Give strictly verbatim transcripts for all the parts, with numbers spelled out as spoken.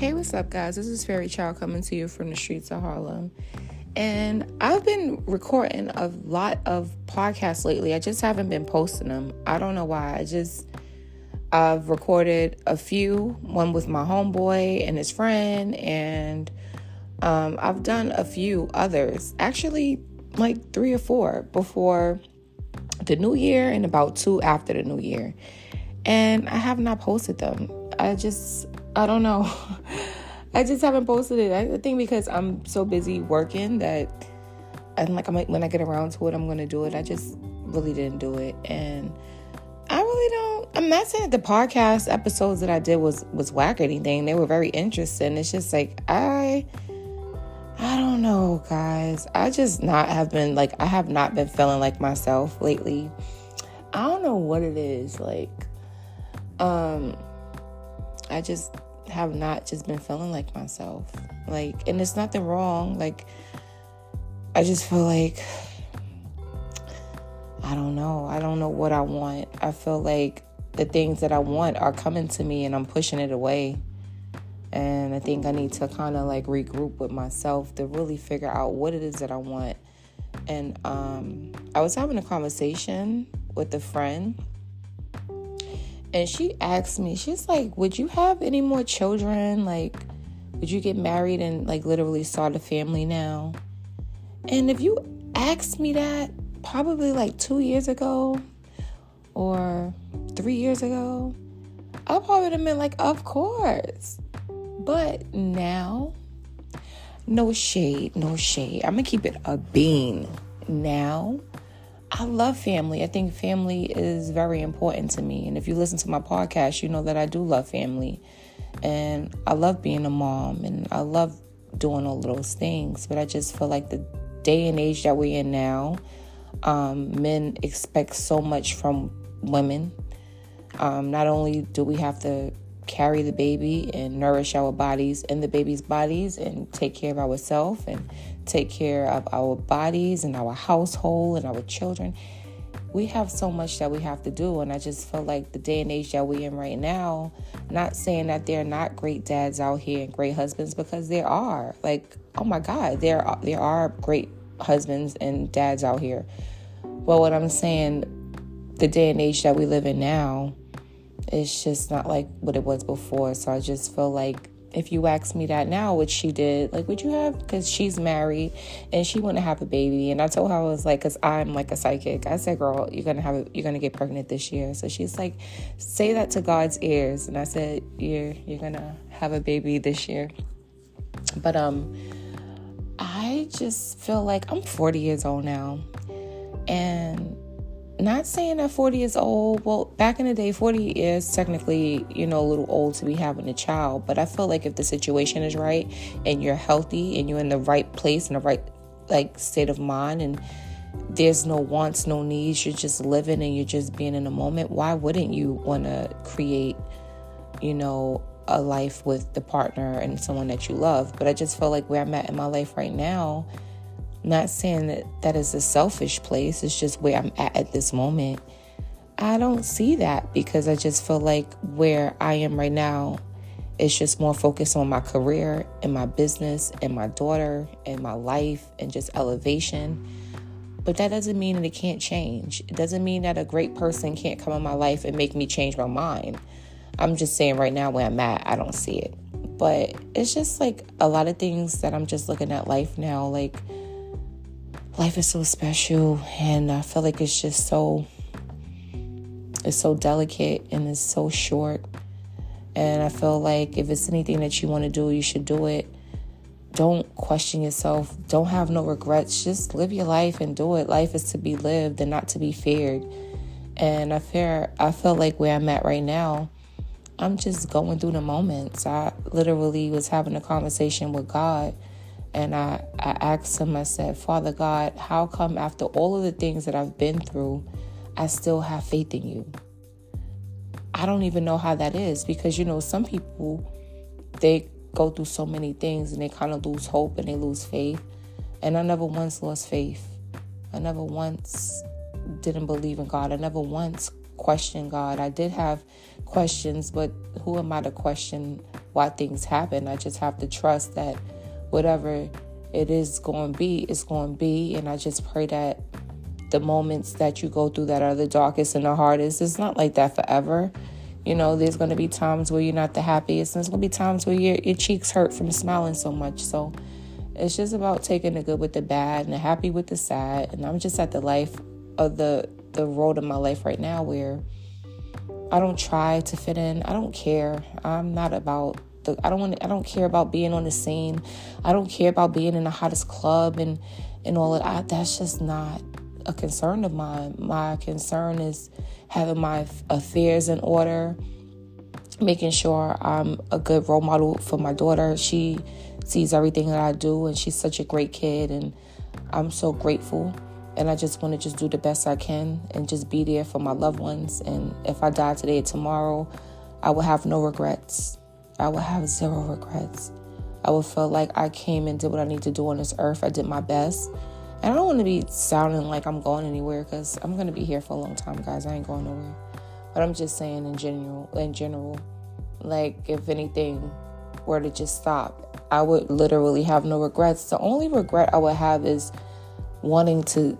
Hey, what's up, guys? This is Fairy Child coming to you from the streets of Harlem. And I've been recording a lot of podcasts lately. I just haven't been posting them. I don't know why. I just, I've recorded a few, one with my homeboy and his friend, and um, I've done a few others. Actually, like three or four before the new year and about two after the new year. And I have not posted them. I just, I don't know. I just haven't posted it. I think because I'm so busy working that I'm like, I'm like, when I get around to it, I'm going to do it. I just really didn't do it. And I really don't, I'm not saying that the podcast episodes that I did was, was whack or anything. They were very interesting. It's just like, I, I don't know, guys. I just not have been like, I have not been feeling like myself lately. I don't know what it is. Like, um, I just have not just been feeling like myself. Like, and there's nothing wrong. Like, I just feel like, I don't know. I don't know what I want. I feel like the things that I want are coming to me and I'm pushing it away. And I think I need to kind of like regroup with myself to really figure out what it is that I want. And um, I was having a conversation with a friend. And she asked me, she's like, would you have any more children? Like, would you get married and like literally start a family now? And if you asked me that probably like two years ago or three years ago, I probably would have been like, of course. But now, no shade, no shade. I'm going to keep it a bean. Now, I love family. I think family is very important to me. And if you listen to my podcast, you know that I do love family. And I love being a mom. And I love doing all those things. But I just feel like the day and age that we're in now, um, men expect so much from women. Um, not only do we have to carry the baby and nourish our bodies and the baby's bodies and take care of ourselves and take care of our bodies and our household and our children. We have so much that we have to do. And I just feel like the day and age that we're in right now, not saying that there are not great dads out here and great husbands, because there are. Like, oh my God, there are, there are great husbands and dads out here. But what I'm saying, the day and age that we live in now, it's just not like what it was before. So I just feel like if you ask me that now, which she did, like, would you have, because she's married and she want to have a baby. And I told her, I was like, because I'm like a psychic. I said, girl, you're going to have, a, you're going to get pregnant this year. So she's like, say that to God's ears. And I said, you're, you're going to have a baby this year. But, um, I just feel like I'm forty years old now. And not saying that forty is old. Well, back in the day, forty is technically, you know, a little old to be having a child. But I feel like if the situation is right and you're healthy and you're in the right place and the right, like, state of mind and there's no wants, no needs, you're just living and you're just being in the moment, why wouldn't you want to create, you know, a life with the partner and someone that you love? But I just feel like where I'm at in my life right now, not saying that that is a selfish place, it's just where I'm at at this moment. I don't see that because I just feel like where I am right now is just more focused on my career and my business and my daughter and my life and just elevation. But that doesn't mean that it can't change. It doesn't mean that a great person can't come in my life and make me change my mind. I'm just saying right now where I'm at, I don't see it. But it's just like a lot of things that I'm just looking at life now, like, life is so special, and I feel like it's just so, it's so delicate and it's so short. And I feel like if it's anything that you want to do, you should do it. Don't question yourself. Don't have no regrets. Just live your life and do it. Life is to be lived and not to be feared. And I fear, I feel like where I'm at right now, I'm just going through the moments. I literally was having a conversation with God. And I, I asked him, I said, Father God, how come after all of the things that I've been through, I still have faith in you? I don't even know how that is because, you know, some people, they go through so many things and they kind of lose hope and they lose faith. And I never once lost faith. I never once didn't believe in God. I never once questioned God. I did have questions, but who am I to question why things happen. I just have to trust that whatever it is going to be, it's going to be. And I just pray that the moments that you go through that are the darkest and the hardest, it's not like that forever. You know, there's going to be times where you're not the happiest, and there's going to be times where your, your cheeks hurt from smiling so much. So it's just about taking the good with the bad and the happy with the sad. And I'm just at the life of the, the road of my life right now where I don't try to fit in. I don't care. I'm not about the, I don't want I don't care about being on the scene. I don't care about being in the hottest club and, and all of that. That's just not a concern of mine. My concern is having my affairs in order, making sure I'm a good role model for my daughter. She sees everything that I do, and she's such a great kid, and I'm so grateful. And I just want to just do the best I can and just be there for my loved ones. And if I die today or tomorrow, I will have no regrets. I will have zero regrets. I will feel like I came and did what I need to do on this earth. I did my best. And I don't want to be sounding like I'm going anywhere, because I'm going to be here for a long time, guys. I ain't going nowhere. But I'm just saying in general, in general, like if anything were to just stop, I would literally have no regrets. The only regret I would have is wanting to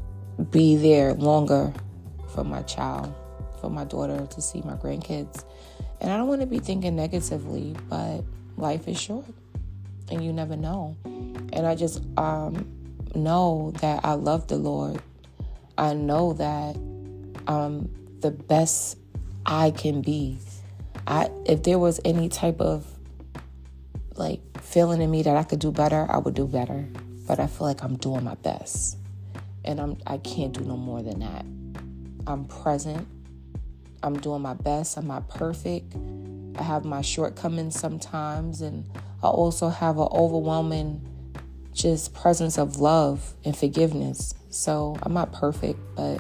be there longer for my child, for my daughter, to see my grandkids. And I don't want to be thinking negatively, but life is short and you never know. And I just um, know that I love the Lord. I know that I'm the best I can be. I if there was any type of like feeling in me that I could do better, I would do better. But I feel like I'm doing my best. And I'm I can't do no more than that. I'm present. I'm doing my best. I'm not perfect. I have my shortcomings sometimes. And I also have an overwhelming just presence of love and forgiveness. So I'm not perfect. But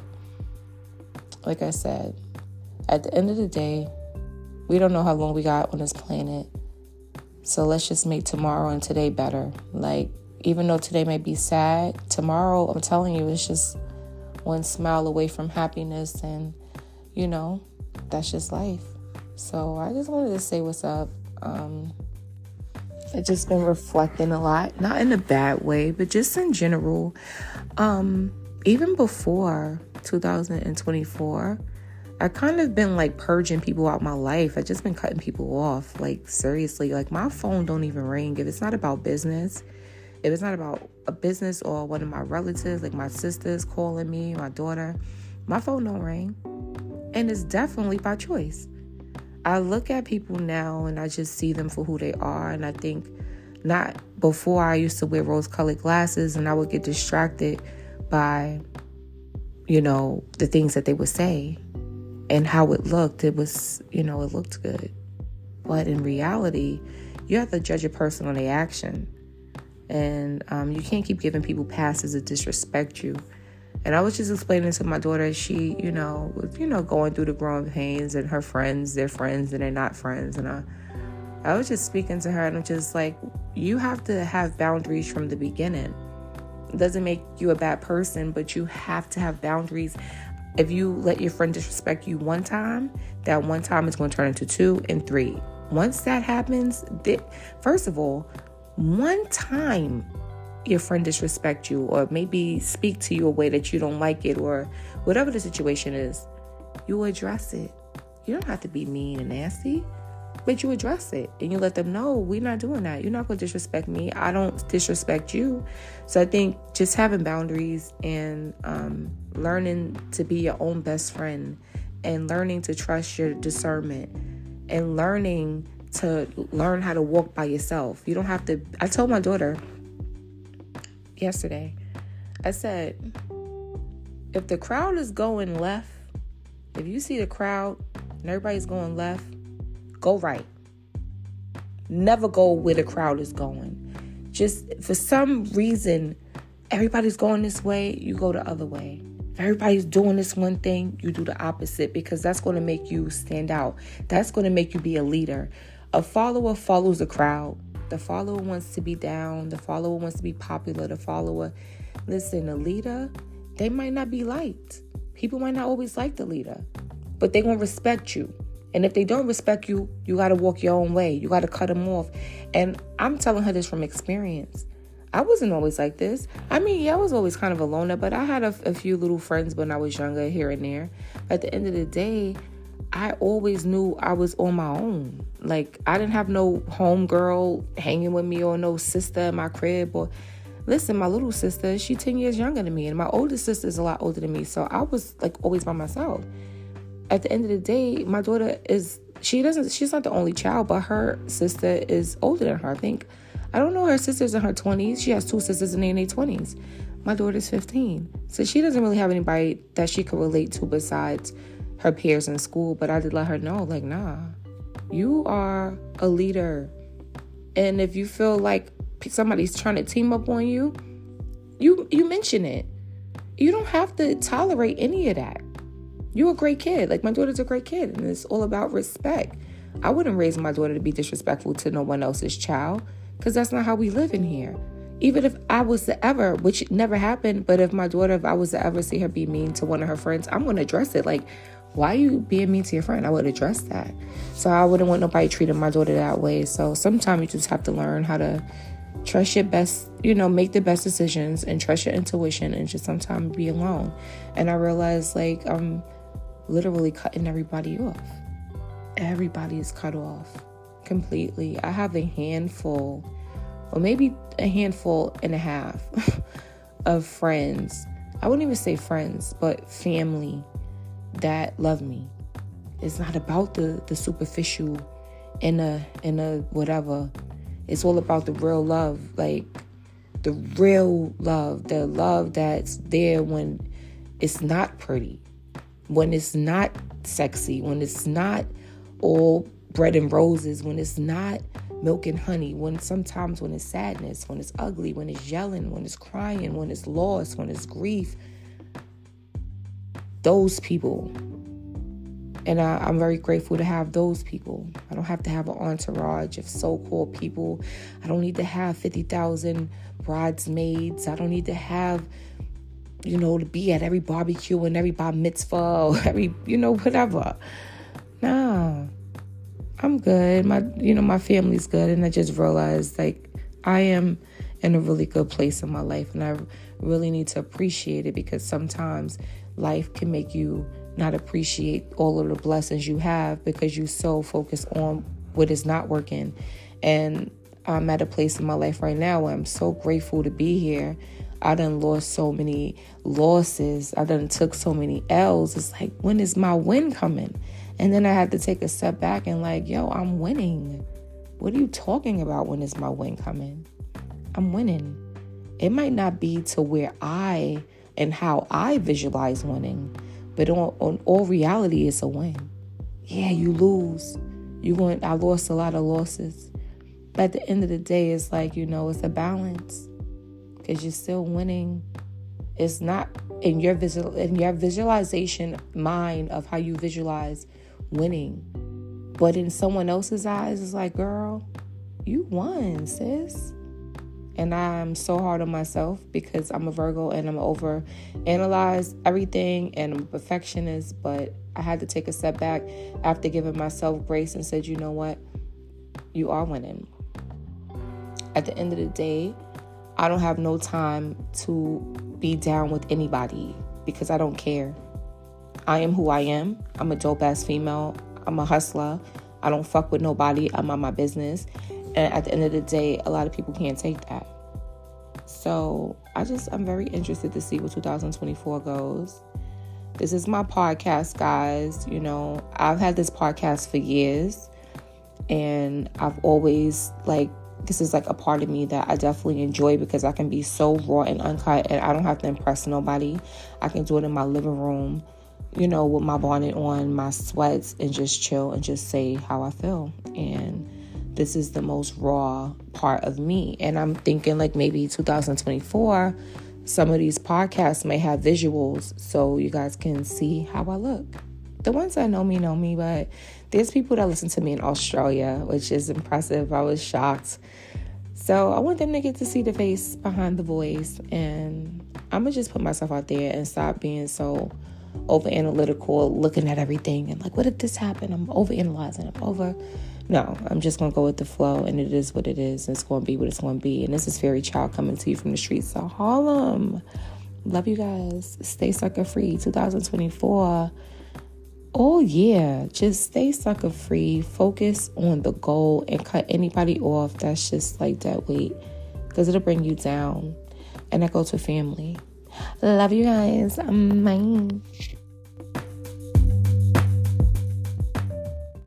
like I said, at the end of the day, we don't know how long we got on this planet. So let's just make tomorrow and today better. Like, even though today may be sad, tomorrow, I'm telling you, it's just one smile away from happiness. And, you know, that's just life. So I just wanted to say what's up. Um, I've just been reflecting a lot, not in a bad way, but just in general. Um, even before two thousand twenty-four, I kind of been like purging people out my life. I just been cutting people off. Like, seriously, like my phone don't even ring if it's not about business. If it's not about a business or one of my relatives, like my sisters calling me, my daughter, my phone don't ring. And it's definitely by choice. I look at people now and I just see them for who they are. And I think not before I used to wear rose-colored glasses and I would get distracted by, you know, the things that they would say and how it looked. It was, you know, it looked good. But in reality, you have to judge a person on their action. And um, you can't keep giving people passes to disrespect you. And I was just explaining to my daughter, she, you know, was, you know, going through the growing pains, and her friends, they're friends and they're not friends. And I, I was just speaking to her, and I'm just like, you have to have boundaries from the beginning. It doesn't make you a bad person, but you have to have boundaries. If you let your friend disrespect you one time, that one time is going to turn into two and three. Once that happens, th- first of all, one time your friend disrespect you or maybe speak to you a way that you don't like it, or whatever the situation is, you address it. You don't have to be mean and nasty, but you address it and you let them know, we're not doing that. You're not going to disrespect me. I don't disrespect you. So I think just having boundaries and um, learning to be your own best friend and learning to trust your discernment and learning to learn how to walk by yourself. You don't have to. I told my daughter yesterday, I said, if the crowd is going left, if you see the crowd and everybody's going left, go right. Never go where the crowd is going. Just for some reason, everybody's going this way, you go the other way. If everybody's doing this one thing, you do the opposite, because that's going to make you stand out. That's going to make you be a leader. A follower follows the crowd. The follower wants to be down. The follower wants to be popular. The follower, listen, the leader, they might not be liked. People might not always like the leader, but they're going to respect you. And if they don't respect you, you got to walk your own way. You got to cut them off. And I'm telling her this from experience. I wasn't always like this. I mean, yeah, I was always kind of a loner, but I had a, a few little friends when I was younger here and there. At the end of the day, I always knew I was on my own. Like, I didn't have no homegirl hanging with me or no sister in my crib. Or listen, my little sister, she's ten years younger than me. And my older sister is a lot older than me. So I was like always by myself. At the end of the day, my daughter is, she doesn't, she's not the only child, but her sister is older than her. I think, I don't know, her sister's in her twenties. She has two sisters and they're in their twenties. My daughter's fifteen. So she doesn't really have anybody that she could relate to besides her peers in school. But I did let her know, like, nah, you are a leader. And if you feel like somebody's trying to team up on you, you, you mention it. You don't have to tolerate any of that. You're a great kid. Like, my daughter's a great kid, and it's all about respect. I wouldn't raise my daughter to be disrespectful to no one else's child, because that's not how we live in here. Even if I was to ever, which never happened, but if my daughter, if I was to ever see her be mean to one of her friends, I'm going to address it. Like, why are you being mean to your friend? I would address that. So I wouldn't want nobody treating my daughter that way. So sometimes you just have to learn how to trust your best, you know, make the best decisions and trust your intuition and just sometimes be alone. And I realized, like, I'm literally cutting everybody off. Everybody is cut off completely. I have a handful, or maybe a handful and a half of friends. I wouldn't even say friends, but family that love me. It's not about the, the superficial and a, and a whatever. It's all about the real love, like the real love, the love that's there when it's not pretty, when it's not sexy, when it's not all bread and roses, when it's not milk and honey, when sometimes when it's sadness, when it's ugly, when it's yelling, when it's crying, when it's loss, when it's grief. Those people. And I, I'm very grateful to have those people. I don't have to have an entourage of so-called people. I don't need to have fifty thousand bridesmaids. I don't need to have, you know, to be at every barbecue and every bar mitzvah or every, you know, whatever. Nah, I'm good. My, you know, my family's good. And I just realized, like, I am in a really good place in my life. And I really need to appreciate it, because sometimes life can make you not appreciate all of the blessings you have because you're so focused on what is not working. And I'm at a place in my life right now where I'm so grateful to be here. I done lost so many losses. I done took so many L's. It's like, when is my win coming? And then I had to take a step back and like, yo, I'm winning. What are you talking about? When is my win coming? I'm winning. It might not be to where I and how I visualize winning, but on, on all reality, it's a win. Yeah, you lose. You going, I lost a lot of losses. But at the end of the day, it's like, you know, it's a balance. Because you're still winning. It's not in your visual, in your visualization mind of how you visualize winning. But in someone else's eyes, it's like, girl, you won, sis. And I'm so hard on myself because I'm a Virgo and I'm over analyze everything and I'm a perfectionist. But I had to take a step back after giving myself grace and said, you know what? You are winning. At the end of the day, I don't have no time to be down with anybody because I don't care. I am who I am. I'm a dope ass female. I'm a hustler. I don't fuck with nobody. I'm on my business. And at the end of the day, a lot of people can't take that. So I just, I'm very interested to see what two thousand twenty-four goes. This is my podcast, guys. You know, I've had this podcast for years. And I've always, like, this is like a part of me that I definitely enjoy because I can be so raw and uncut and I don't have to impress nobody. I can do it in my living room, you know, with my bonnet on, my sweats, and just chill and just say how I feel. And this is the most raw part of me. And I'm thinking like maybe two thousand twenty-four, some of these podcasts may have visuals so you guys can see how I look. The ones that know me know me, but there's people that listen to me in Australia, which is impressive. I was shocked. So I want them to get to see the face behind the voice. And I'm going to just put myself out there and stop being so over analytical, looking at everything and like, what did this happen? I'm over analyzing. I'm over. No, I'm just going to go with the flow, and it is what it is. And it's going to be what it's going to be. And this is Fairy Child coming to you from the streets of Harlem. Love you guys. Stay sucker free. twenty twenty-four. Oh, yeah. Just stay sucker free. Focus on the goal and cut anybody off that's just like that weight, because it'll bring you down. And that goes to family. Love you guys. Bye.